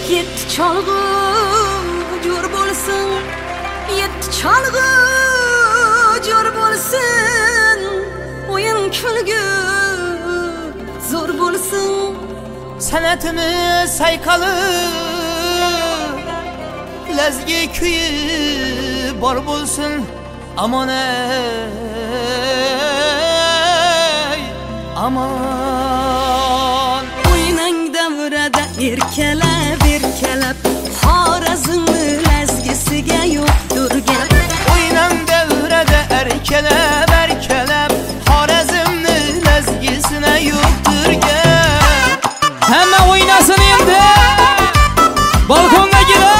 Yetti çalgı jor bolsun, yetti çalgı jor bolsun, oyun külgü zor bolsun. Sanatimiz saykalı, lezgi köyü bor bolsun. Aman ey, aman. Oynan davrada erkelep erkelep, Xorazmni lezgisiga yo'qdir gap. Oynan davrada erkelep erkelep, Xorazmni lezgisine yo'qdir gap. Hamma o'ynasin endi, balkonga kelib.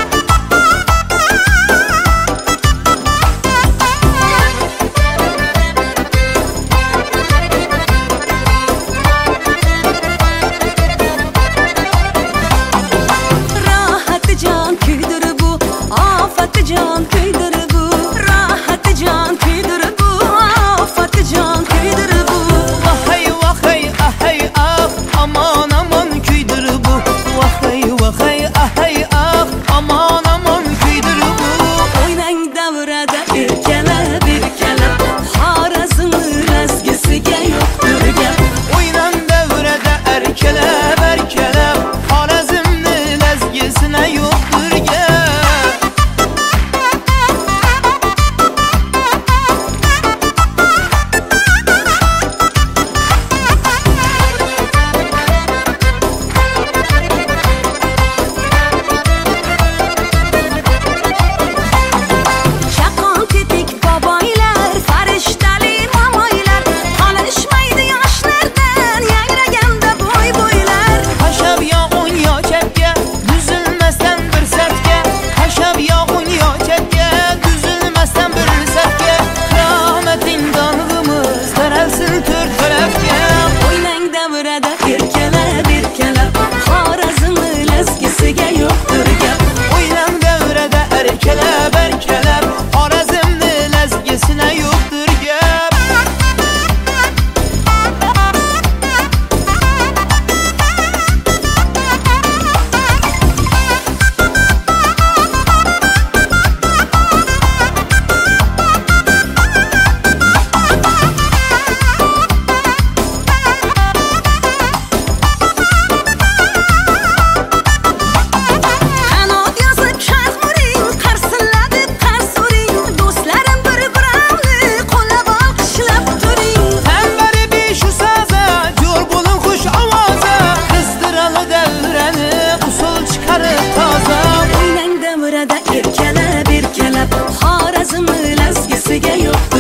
Can kıydır bu, rahat can kıydır bu, afat can kıydır bu. Vahay vahay ahay ah, aman aman kıydır bu. Vahay vahay ahay ah, aman aman kıydır bu. Oynan davrada erkelep erkelep, Xorazmni lezgisiga yo'qdir gap. Oynan davrada erkelep erkelep, Xorazmni lezgisine yo'qdir gap. Erkelep erkelep, Xorazmni lezgisiga yo'qdir gap. Oynan davrada erkelep erkelep, Xorazmni lezgisine yo'qdir gap. Erkelep erkelep, Xorazmni lezgisiga yo'q.